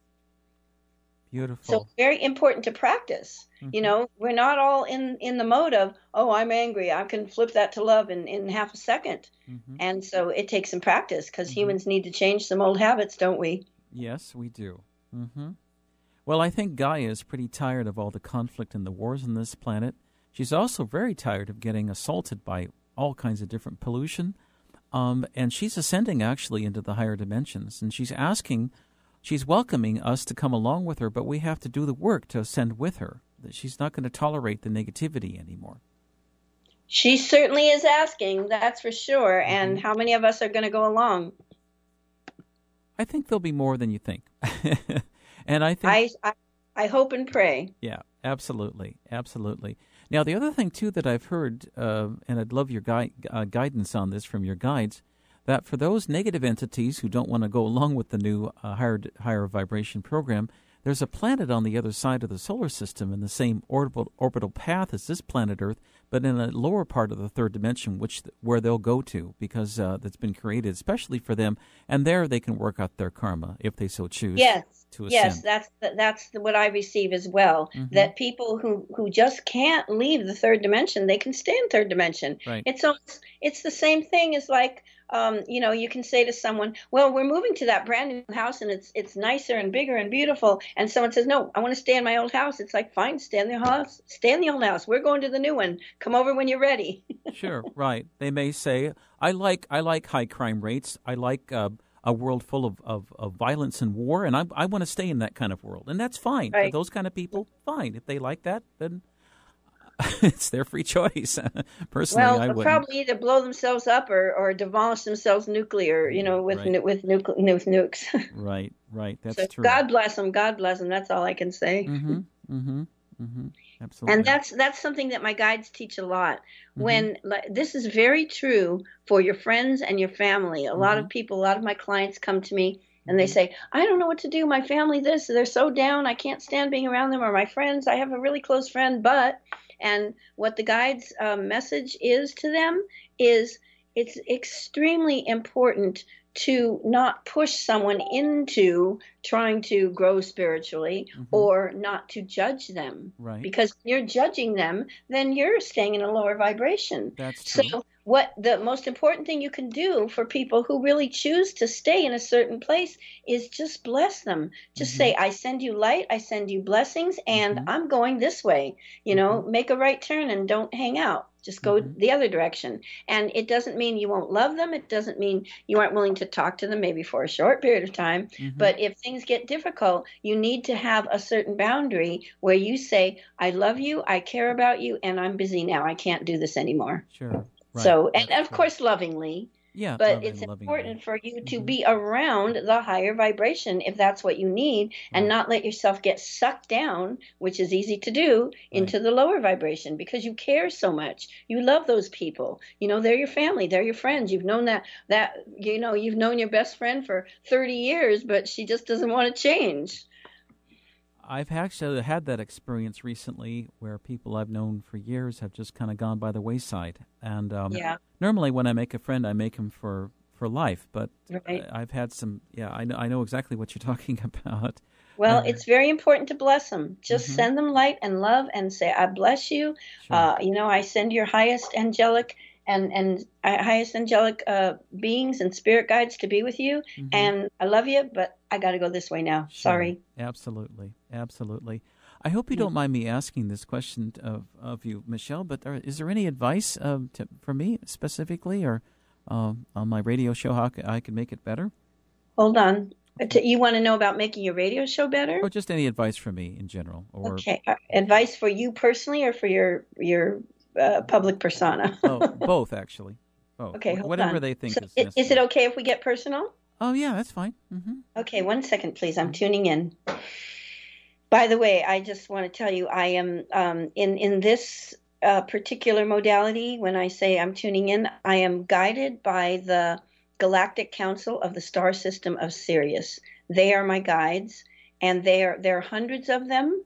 Beautiful.
So very important to practice. Mm-hmm. You know, we're not all in, in the mode of, oh, I'm angry, I can flip that to love in, in half a second. Mm-hmm. And so it takes some practice, because mm-hmm. humans need to change some old habits, don't we?
Yes, we do. Mm-hmm. Well, I think Gaia is pretty tired of all the conflict and the wars on this planet. She's also very tired of getting assaulted by all kinds of different pollution. Um, and she's ascending, actually, into the higher dimensions. And she's asking, she's welcoming us to come along with her, but we have to do the work to ascend with her. She's not going to tolerate the negativity anymore.
She certainly is asking, that's for sure. Mm-hmm. And how many of us are going to go along?
I think there'll be more than you think. And I think
I, I I hope and pray.
Yeah, absolutely. Absolutely. Now, the other thing, too, that I've heard, uh, and I'd love your gui- uh, guidance on this from your guides, that for those negative entities who don't want to go along with the new uh, higher higher vibration program, there's a planet on the other side of the solar system in the same orbital, orbital path as this planet Earth, but in a lower part of the third dimension, which where they'll go to, because uh, that's been created especially for them, and there they can work out their karma if they so choose.
Yes,
to ascend.
Yes, that's that's what I receive as well. Mm-hmm. That people who, who just can't leave the third dimension, they can stay in third dimension.
Right.
It's almost, it's the same thing as like. Um, you know, you can say to someone, well, we're moving to that brand new house and it's it's nicer and bigger and beautiful. And someone says, no, I want to stay in my old house. It's like, fine, stay in the house. Stay in the old house. We're going to the new one. Come over when you're ready.
Sure, right. They may say, I like I like high crime rates. I like uh, a world full of, of, of violence and war, and I, I want to stay in that kind of world. And that's fine.
Right.
For those kind of people, fine. If they like that, then it's their free choice. Personally,
well,
I wouldn't.
Probably either blow themselves up or, or demolish themselves nuclear, you know, with
right.
with, nucle- with nukes.
Right, right. That's
so
true.
God bless them. God bless them. That's all I can say.
Mm-hmm, mm-hmm, mm-hmm. Absolutely.
And that's that's something that my guides teach a lot. Mm-hmm. When like, this is very true for your friends and your family. A mm-hmm. lot of people, a lot of my clients come to me and they say, I don't know what to do. My family, this, they're so down. I can't stand being around them. Or my friends, I have a really close friend, but... And what the guide's uh, message is to them is it's extremely important to not push someone into trying to grow spiritually mm-hmm. or not to judge them.
Right.
Because if you're judging them, then you're staying in a lower vibration.
That's true.
So what the most important thing you can do for people who really choose to stay in a certain place is just bless them. Just mm-hmm. say, I send you light, I send you blessings, and mm-hmm. I'm going this way. You know, mm-hmm. make a right turn and don't hang out. Just go mm-hmm. the other direction. And it doesn't mean you won't love them. It doesn't mean you aren't willing to talk to them maybe for a short period of time. Mm-hmm. But if things get difficult, you need to have a certain boundary where you say, I love you, I care about you, and I'm busy now. I can't do this anymore.
Sure. Right.
So, and
That's
of course, lovingly.
Yeah,
but
loving,
it's important
lovingly.
for you to
mm-hmm.
be around the higher vibration if that's what you need, and
right.
not let yourself get sucked down, which is easy to do, into
right.
the lower vibration because you care so much. You love those people. You know, they're your family, they're your friends. You've known that that you know you've known your best friend for thirty years, but she just doesn't want to change.
I've actually had that experience recently where people I've known for years have just kind of gone by the wayside. And um,
Yeah.
normally when I make a friend, I make him for, for life. But
Right.
I- I've had some, yeah, I know, I know exactly what you're talking about.
Well,
Uh,
it's very important to bless them. Just
Mhm.
send them light and love and say, I bless you.
Sure.
Uh, you know, I send your highest angelic and, and uh, highest angelic uh, beings and spirit guides to be with you.
Mhm.
And I love you, but I got to go this way now.
Sure.
Sorry.
Absolutely. Absolutely. I hope you
Yeah.
don't mind me asking this question of, of you, Michelle, but there, is there any advice um, to, for me specifically or um, on my radio show how c- I can make it better?
Hold on. T- You want to know about making your radio show better?
Or just any advice for me in general? Or
Okay. Uh, advice for you personally or for your your uh, public persona?
oh, both, actually. Both.
Okay,
Wh-
hold
Whatever
on.
they think
So
is
i-
necessary.
is it okay if we get personal?
Oh, yeah, that's fine. Mm-hmm.
Okay, one second, please. I'm tuning in. By the way, I just want to tell you, I am um, in in this uh, particular modality. When I say I'm tuning in, I am guided by the Galactic Council of the Star System of Sirius. They are my guides, and they are there are hundreds of them.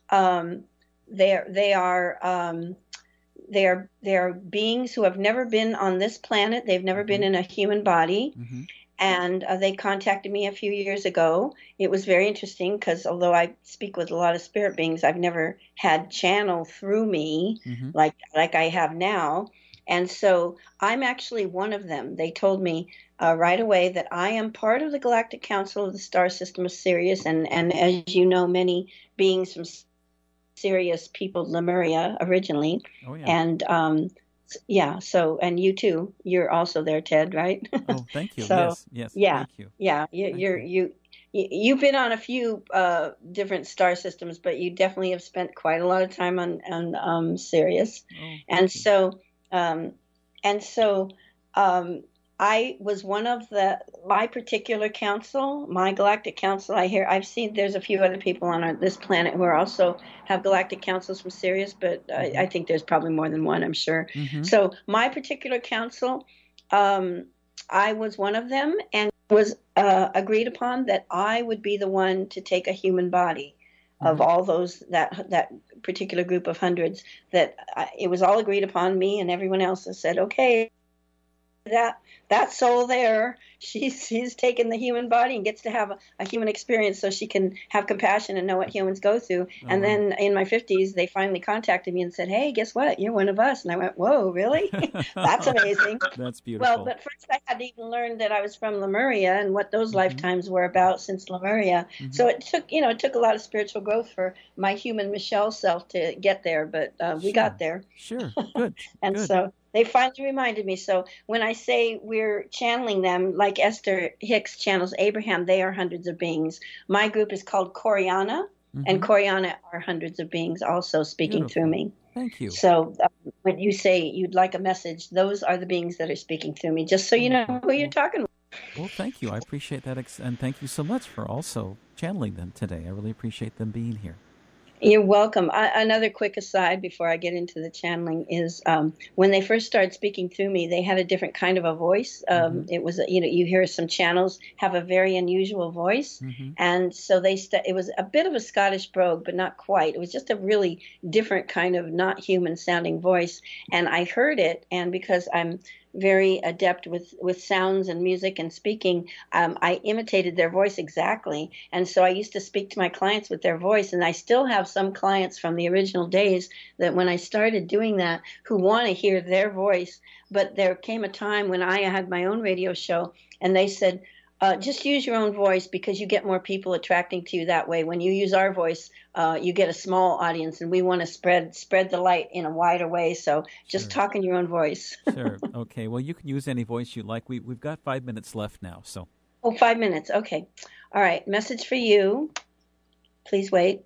Um, they are they are um, they are they are beings who have never been on this planet. They've never been in a human body.
Mm-hmm.
And uh, they contacted me a few years ago. It was very interesting because although I speak with a lot of spirit beings, I've never had channel through me
Mm-hmm.
like like I have now. And so I'm actually one of them. They told me uh, right away that I am part of the Galactic Council of the Star System of Sirius. And, and as you know, many beings from Sirius peopled Lemuria originally.
Oh, yeah.
And um, yeah, so, and you too, you're also there, Ted, right?
Oh, thank you.
So,
yes, yes.
yeah.
Thank you.
Yeah, you,
Thank
you're
you.
you. you you've been on a few uh, different star systems, but you definitely have spent quite a lot of time on on um, Sirius,
Oh, thank
and
you.
so um, and so um, I was one of the my particular council, my galactic council. I hear I've seen there's a few other people on our, this planet who are also have galactic councils from Sirius, but
Mhm.
I, I think there's probably more than one. I'm sure.
Mhm.
So my particular council, um, I was one of them, and it was uh, agreed upon that I would be the one to take a human body of
Mhm.
all those that that particular group of hundreds. That I, it was all agreed upon. Me and everyone else has said, okay, that that soul there, she's she's taken the human body and gets to have a, a human experience, so she can have compassion and know what humans go through.
Oh,
And
wow.
then in my fifties, they finally contacted me and said, "Hey, guess what? You're one of us." And I went, "Whoa, really? That's amazing."
That's beautiful.
Well, but first I had to even learn that I was from Lemuria and what those
Mhm.
lifetimes were about since Lemuria.
Mhm.
So it took, you know, it took a lot of spiritual growth for my human Michelle self to get there, but uh, we
Sure.
got there.
Sure. Good.
And
Good.
so they finally reminded me. So when I say we're channeling them, like Esther Hicks channels Abraham, they are hundreds of beings. My group is called Coriana, and
Mhm.
Coriana are hundreds of beings also speaking
Beautiful.
through me.
Thank you.
So um, when you say you'd like a message, those are the beings that are speaking through me, just so you know who you're talking with.
Well, thank you. I appreciate that. Ex- and thank you so much for also channeling them today. I really appreciate them being here.
You're welcome. I, another quick aside before I get into the channeling is um, when they first started speaking through me, they had a different kind of a voice. Um,
Mhm.
It was, you know, you hear some channels have a very unusual voice.
Mm-hmm.
And so they, st- it was a bit of a Scottish brogue, but not quite. It was just a really different kind of not human sounding voice. And I heard it. And because I'm very adept with, with sounds and music and speaking, um, I imitated their voice exactly. And so I used to speak to my clients with their voice. And I still have some clients from the original days that when I started doing that who want to hear their voice. But there came a time when I had my own radio show and they said, Uh, just use your own voice because you get more people attracting to you that way. When you use our voice, uh, you get a small audience, and we want to spread spread the light in a wider way. So just
Sure.
talk in your own voice.
Sure. Okay. Well, you can use any voice you like. We, we've got five minutes left now. So,
Oh, five minutes. Okay. All right. Message for you. Please wait.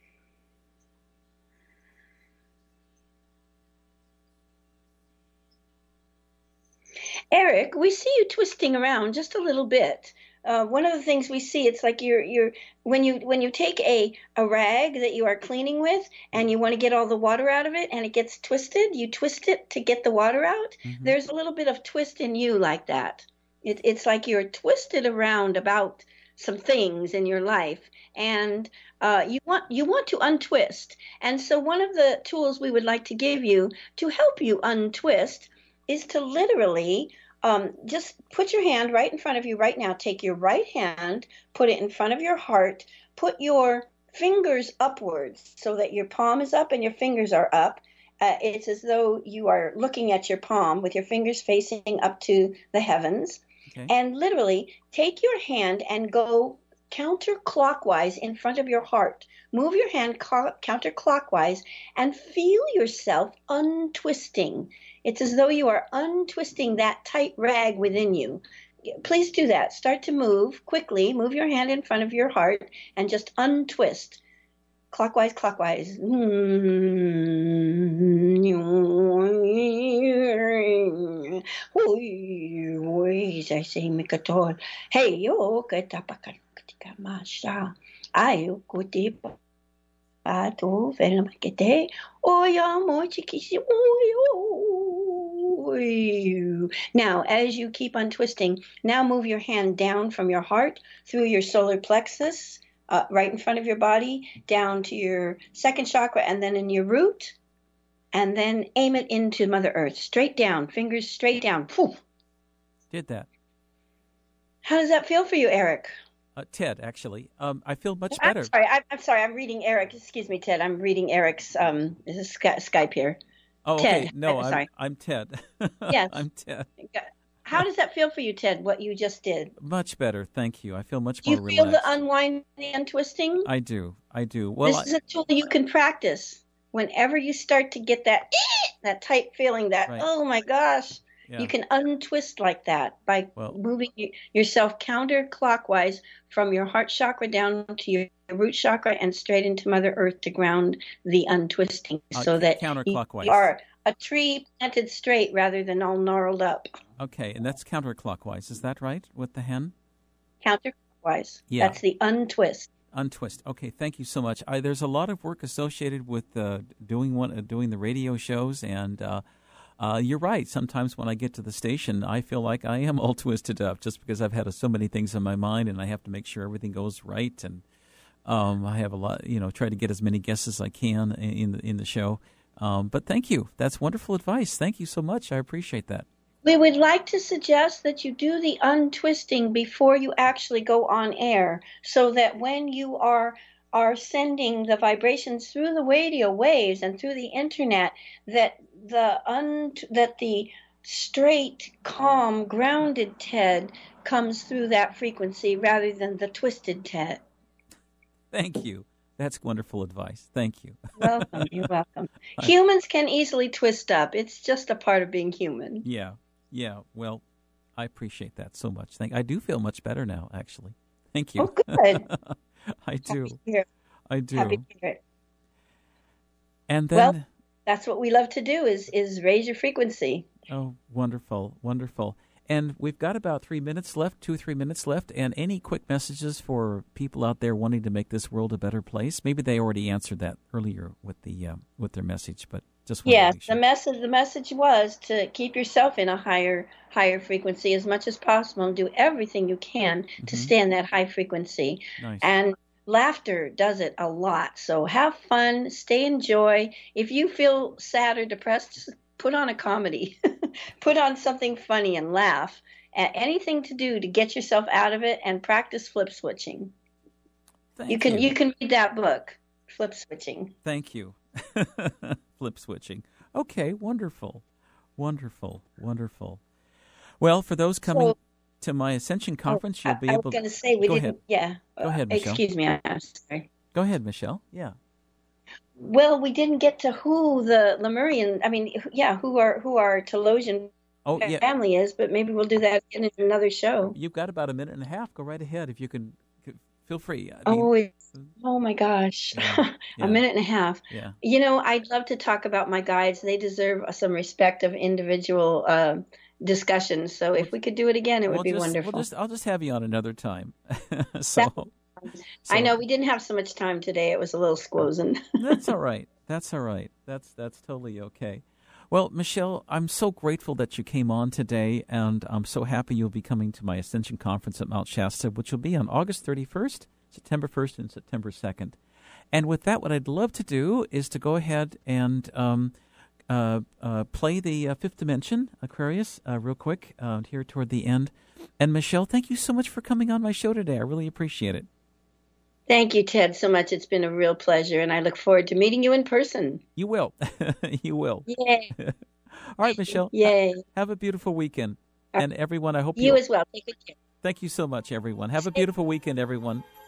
Eric, we see you twisting around just a little bit. Uh, one of the things we see, it's like you're you're when you when you take a a rag that you are cleaning with and you want to get all the water out of it and it gets twisted, you twist it to get the water out.
Mhm.
There's a little bit of twist in you like that. It, it's like you're twisted around about some things in your life, and uh, you want you want to untwist. And so one of the tools we would like to give you to help you untwist is to literally um, just put your hand right in front of you right now. Take your right hand, put it in front of your heart, put your fingers upwards so that your palm is up and your fingers are up. Uh, it's as though you are looking at your palm with your fingers facing up to the heavens. Okay. And literally take your hand and go counterclockwise in front of your heart. Move your hand co- counterclockwise and feel yourself untwisting. It's as though you are untwisting that tight rag within you. Please do that. Start to move quickly. Move your hand in front of your heart and just untwist. Clockwise, clockwise. Hey, yo, masha. Ayo, kuti pato, velmakete. Oya, mochikisi. Now, as you keep untwisting, now move your hand down from your heart through your solar plexus, uh, right in front of your body, down to your second chakra, and then in your root, and then aim it into Mother Earth, straight down, fingers straight down. Poof.
Did that.
How does that feel for you, Eric?
Uh, Ted, actually. Um, I feel much
I'm
better.
Sorry, I'm, I'm sorry. I'm reading Eric. Excuse me, Ted. I'm reading Eric's um, this is Skype here.
Oh,
Ted.
okay. No,
I'm,
I'm,
sorry.
I'm Ted.
Yes.
I'm Ted.
How does that feel for you, Ted, what you just did?
Much better, thank you. I feel much
Do
more
you
relaxed.
feel the unwinding and twisting?
I do. I do. Well,
this is a tool you can practice. Whenever you start to get that that tight feeling, that, right. oh, my gosh, yeah. you can untwist like that by well, moving yourself counterclockwise from your heart chakra down to your root chakra and straight into Mother Earth to ground the untwisting
uh,
so that
counterclockwise.
you are a tree planted straight rather than all gnarled up.
Okay, and that's counterclockwise. Is that right, with the hen?
Counterclockwise.
Yeah.
That's the untwist.
Untwist. Okay, thank you so much. I, there's a lot of work associated with uh, doing one, uh, doing the radio shows, and uh, uh, you're right. Sometimes when I get to the station, I feel like I am all twisted up just because I've had so many things in my mind, and I have to make sure everything goes right. And um, I have a lot, you know, try to get as many guests as I can in the in the show. Um, but thank you. That's wonderful advice. Thank you so much. I appreciate that.
We would like to suggest that you do the untwisting before you actually go on air, so that when you are are sending the vibrations through the radio waves and through the internet, that the un that the straight, calm, grounded Ted comes through that frequency rather than the twisted Ted.
Thank you. That's wonderful advice. Thank you.
Welcome. You're welcome. Humans can easily twist up. It's just a part of being human.
Yeah. Yeah. Well, I appreciate that so much. Thank. I do feel much better now, actually. Thank you.
Oh, good.
I do.
Happy to hear it.
I do.
Happy to hear it.
And then,
well, that's what we love to do is is raise your frequency.
Oh, wonderful, wonderful. And we've got about three minutes left, two, three minutes left. And any quick messages for people out there wanting to make this world a better place? Maybe they already answered that earlier with the uh, with their message, but just
yes,
sure.
the message the message was to keep yourself in a higher higher frequency as much as possible and do everything you can mm-hmm. to stay in that high frequency.
Nice.
And laughter does it a lot. So have fun, stay in joy. If you feel sad or depressed, just put on a comedy. Put on something funny and laugh. At anything to do to get yourself out of it, and practice flip switching.
Thank
you can
you.
you can read that book, Flip Switching.
Thank you. Flip switching. Okay, wonderful. Wonderful. Wonderful. Well, for those coming so, to my Ascension conference,
oh,
you'll be
I
able to...
I was going to say, we
Go
didn't...
ahead.
Yeah.
Go ahead, Michelle.
Excuse me, I'm sorry.
Go ahead, Michelle. Yeah.
Well, we didn't get to who the Lemurian, I mean, yeah, who our, who our Telosian
oh, yeah.
family is, but maybe we'll do that in another show.
You've got about a minute and a half. Go right ahead if you can. Feel free. I
oh,
mean,
oh my gosh.
Yeah, yeah.
A minute and a half.
Yeah.
You know, I'd love to talk about my guides. They deserve some respect of individual uh, discussions. So if we could do it again, it would
we'll
be
just,
wonderful.
We'll just, I'll just have you on another time. so, so
I know we didn't have so much time today. It was a little squozen.
That's all right. That's all right. That's that's totally okay. Well, Michelle, I'm so grateful that you came on today, and I'm so happy you'll be coming to my Ascension Conference at Mount Shasta, which will be on August thirty-first, September first, and September second. And with that, what I'd love to do is to go ahead and um, uh, uh, play the uh, Fifth Dimension, Aquarius, uh, real quick uh, here toward the end. And Michelle, thank you so much for coming on my show today. I really appreciate it.
Thank you, Ted, so much. It's been a real pleasure, and I look forward to meeting you in person.
You will. You will.
Yay.
All right, Michelle.
Yay.
Have a beautiful weekend. And everyone, I hope
you... You
you...
as well. Take good care.
Thank you so much, everyone. Have a beautiful weekend, everyone.